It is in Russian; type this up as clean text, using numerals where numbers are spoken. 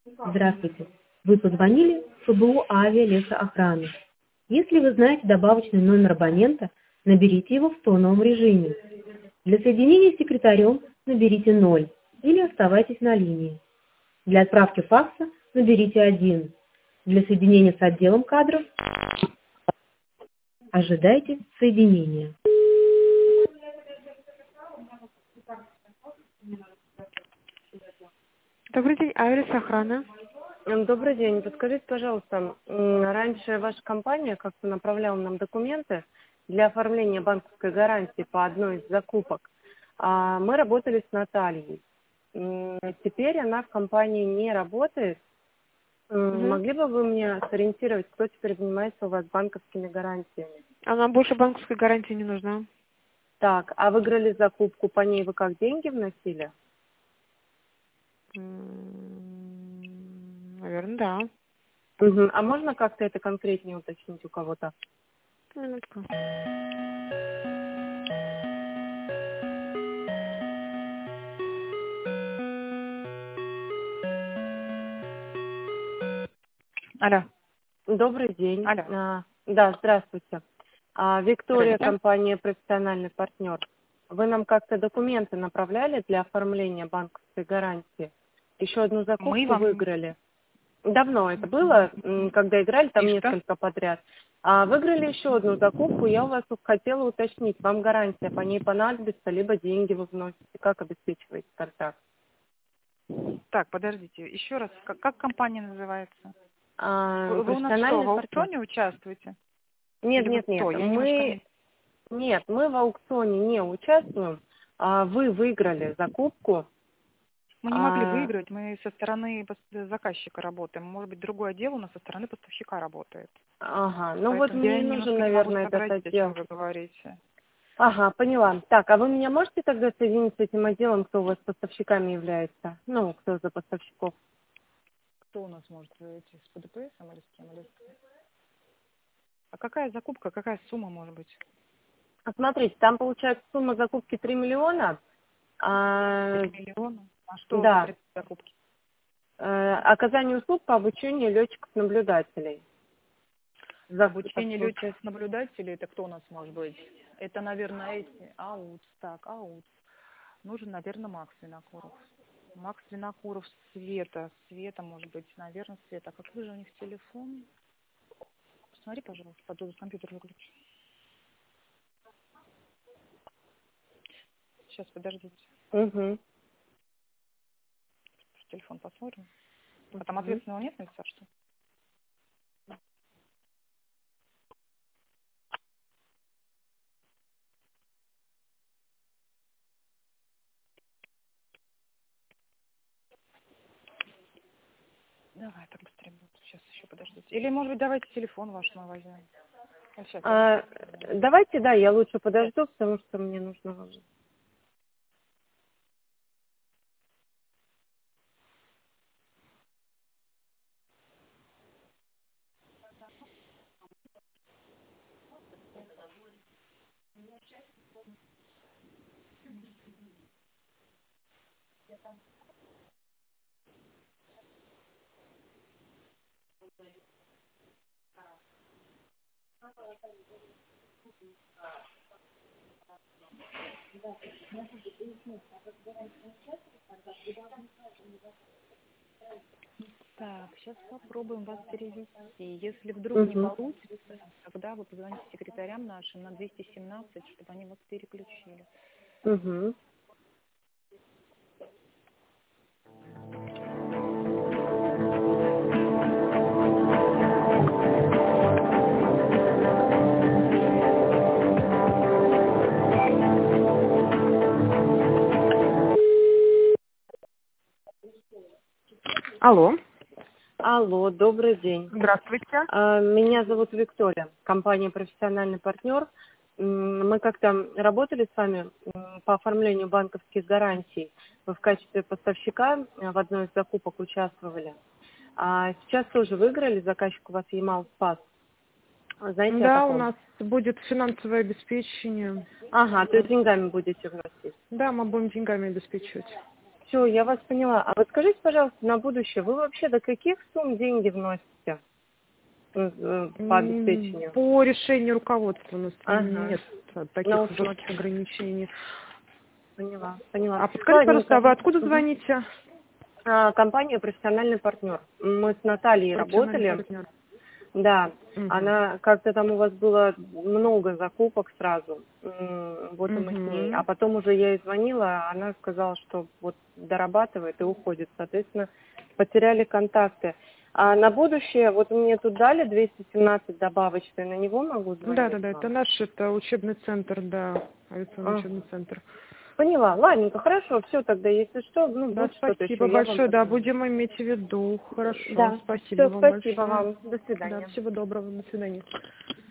Здравствуйте. Вы позвонили в ФБУ авиалесоохраны. Если вы знаете добавочный номер абонента, наберите его в тоновом режиме. Для соединения с секретарем наберите 0 или оставайтесь на линии. Для отправки факса наберите 1. Для соединения с отделом кадров ожидайте соединения. Добрый день, авиалесоохрана. Добрый день. Подскажите, пожалуйста, раньше ваша компания как-то направляла нам документы для оформления банковской гарантии по одной из закупок. Мы работали с Натальей. Теперь она в компании не работает. Могли бы вы мне сориентировать, кто теперь занимается у вас банковскими гарантиями? А нам больше банковской гарантии не нужна. Так, а выиграли закупку, по ней вы как, деньги вносили? Наверное, да. А можно как-то это конкретнее уточнить у кого-то? Минутку. Алло. Добрый день. Алло. Да, здравствуйте. Виктория, Здравствуйте. компания «Профессиональный партнер». Вы нам как-то документы направляли для оформления банковской гарантии? Еще одну Мы закупку вам... выиграли. Давно это было, когда играли там И что? несколько подряд. Выиграли еще одну закупку. Я у вас тут хотела уточнить, вам гарантия по ней понадобится, либо деньги вы вносите? Как обеспечиваете контракт? Так, подождите. Еще раз. Как компания называется? Вы у нас что, Профессиональный в партнер. аукционе участвуете? Нет, Или вы нет, нет. кто? Я немножко не... Нет, мы в аукционе не участвуем. Вы выиграли закупку. Мы не могли выиграть, мы со стороны заказчика работаем. Может быть, другой отдел у нас со стороны поставщика работает. Ага, ну вот Поэтому я мне нужен, немножко не могу наверное, этот сообразить, о чем отдел. вы говорите. Ага, поняла. Так, а вы меня можете тогда соединить с этим отделом, кто у вас поставщиками является? Ну, кто за поставщиков? Кто у нас может идти с ПДПСом или с кем? А какая закупка, какая сумма может быть? Смотрите, там получается сумма закупки 3 миллиона. 3 миллиона? А что Да, внутри закупки? оказание услуг по обучению летчиков-наблюдателей. Обучение летчиков-наблюдателей, это кто у нас может быть? Это, наверное, эти АУЦ. Так, АУЦ. Нужен, наверное, Макс Винокуров. Макс Винокуров, Света, может быть, наверное, Света. А какой же у них телефон? Посмотри, пожалуйста, потом компьютер выключу. Сейчас, подождите. Угу. Телефон посмотрим. А там ответственного нет на лица, что? Давай, так быстрее будет. Сейчас еще подождите. Или, может быть, давайте телефон ваш мы возьмем. Вот сейчас. Давайте, да, я лучше подожду, потому что мне нужно... Так, сейчас попробуем вас перевести. Если вдруг не Угу. получится, тогда вы позвоните секретарям нашим на 217, чтобы они вас переключили. Угу. Алло. Алло, добрый день. Здравствуйте. Меня зовут Виктория, компания «Профессиональный партнер». Мы как-то работали с вами по оформлению банковских гарантий. Вы в качестве поставщика в одной из закупок участвовали. Сейчас тоже выиграли, заказчик у вас Ямал-Спас. Знаете о Да, у таком? нас будет финансовое обеспечение. Ага, то есть деньгами будете вносить. Да, мы будем деньгами обеспечивать. Все, я вас поняла. А вот скажите, пожалуйста, на будущее, вы вообще до каких сумм деньги вносите по обеспечению? По решению руководства у нас нет таких На жестких ограничений. Поняла. А подскажите, пожалуйста, а вы откуда звоните? Компания «Профессиональный партнер». Мы с Натальей работали. Партнер. Да, Мгм. она как-то там у вас было много закупок сразу, вот и мы с ней. А потом уже я ей звонила, она сказала, что вот дорабатывает и уходит. Соответственно, потеряли контакты. А на будущее, вот мне тут дали 217 добавочный, на него могу звонить? Да, вам? это наш учебный центр, да, авиационный учебный центр. Поняла, ладненько, хорошо, все тогда, если что, Да, будет что-то спасибо еще, я вам большое, да, позвоню. будем иметь в виду. Хорошо, Да, спасибо все, вам спасибо большое. вам, до свидания. Да, всего доброго, до свидания.